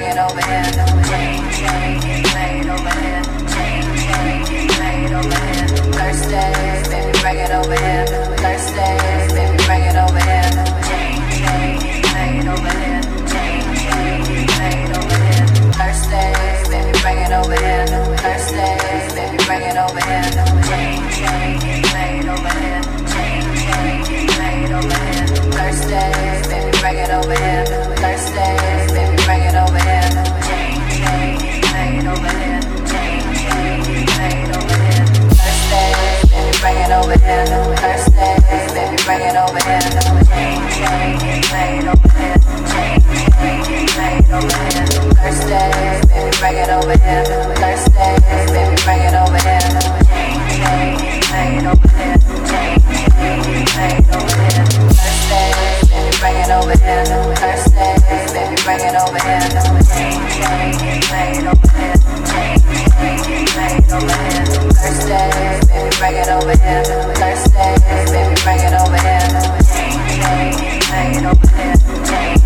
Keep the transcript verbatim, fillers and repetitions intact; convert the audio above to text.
bring it over here. Change, change, made over here. Change, change, made over here. Thursday, baby, bring it over here. Thursday, baby, bring it over here. Change, change, made over here. Change, change, made over here. Thursday, baby, bring it over here. Thursday, baby, bring it over here. Change, change, made over here. Change, change, made over here. Thursday, baby, bring it over here. Thursday, baby, bring it over here. Change, change, made over here. Change, change, made over here. Thursday, baby, bring it over here. Thursday, baby, bring it over here. Change, change, made over here. Change, change, made over here. Thursday, baby, bring it over here. Thursday, baby, bring it over here. Change, change, made over here. Change, change, made over here. Thursday, baby, bring it over here. Thursday, baby, bring it over here. Change, change, made over here. Change, change, made over here. Thursday, baby, bring it over here. Thursday, baby, bring it over here. Change, change, made over here. Change,